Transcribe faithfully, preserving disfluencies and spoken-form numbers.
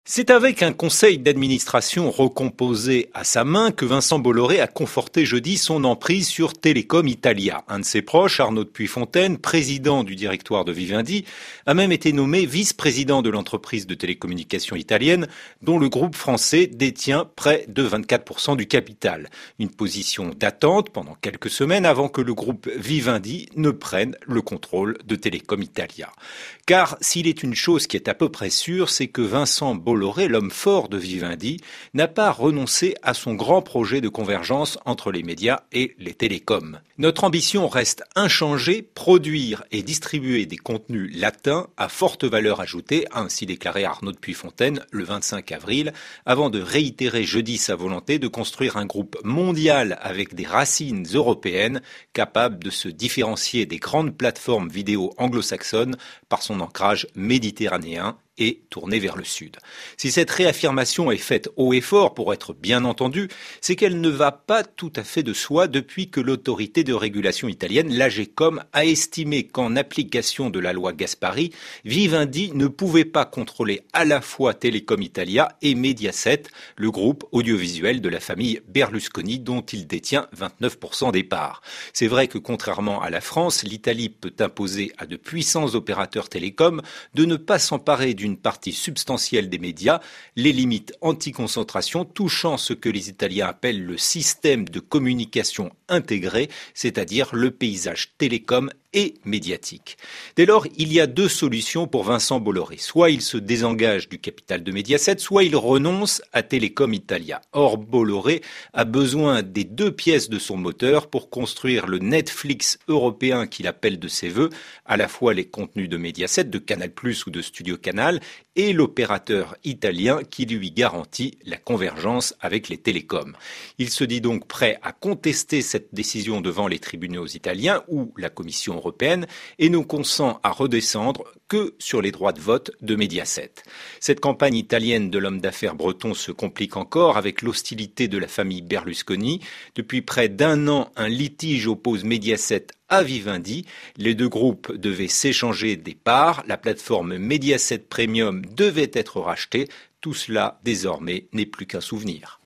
C'est avec un conseil d'administration recomposé à sa main que Vincent Bolloré a conforté jeudi son emprise sur Telecom Italia. Un de ses proches, Arnaud de Puyfontaine, président du directoire de Vivendi, a même été nommé vice-président de l'entreprise de télécommunications italienne, dont le groupe français détient près de vingt-quatre pour cent du capital. Une position d'attente pendant quelques semaines avant que le groupe Vivendi ne prenne le contrôle de Telecom Italia. Car s'il est une chose qui est à peu près sûre, c'est que Vincent Bolloré, l'homme fort de Vivendi, n'a pas renoncé à son grand projet de convergence entre les médias et les télécoms. Notre ambition reste inchangée, produire et distribuer des contenus latins à forte valeur ajoutée, a ainsi déclaré Arnaud de Puyfontaine le vingt-cinq avril, avant de réitérer jeudi sa volonté de construire un groupe mondial avec des racines européennes, capable de se différencier des grandes plateformes vidéo anglo-saxonnes par son ancrage méditerranéen et tournée vers le sud. Si cette réaffirmation est faite haut et fort pour être bien entendue, c'est qu'elle ne va pas tout à fait de soi depuis que l'autorité de régulation italienne, l'Agecom, a estimé qu'en application de la loi Gasparri, Vivendi ne pouvait pas contrôler à la fois Telecom Italia et Mediaset, le groupe audiovisuel de la famille Berlusconi dont il détient vingt-neuf pour cent des parts. C'est vrai que contrairement à la France, l'Italie peut imposer à de puissants opérateurs télécoms de ne pas s'emparer d'une partie substantielle des médias, les limites anti-concentration touchant ce que les Italiens appellent le système de communication intégré, c'est-à-dire le paysage télécom et médiatique. Dès lors, il y a deux solutions pour Vincent Bolloré. Soit il se désengage du capital de Mediaset, soit il renonce à Telecom Italia. Or, Bolloré a besoin des deux pièces de son moteur pour construire le Netflix européen qu'il appelle de ses vœux, à la fois les contenus de Mediaset, de Canal plus, ou de Studio Canal, et l'opérateur italien qui lui garantit la convergence avec les télécoms. Il se dit donc prêt à contester cette décision devant les tribunaux italiens ou la Commission européenne et ne consent à redescendre que sur les droits de vote de Mediaset. Cette campagne italienne de l'homme d'affaires breton se complique encore avec l'hostilité de la famille Berlusconi. Depuis près d'un an, un litige oppose Mediaset à Vivendi. Les deux groupes devaient s'échanger des parts. La plateforme Mediaset Premium devait être rachetée. Tout cela, désormais, n'est plus qu'un souvenir.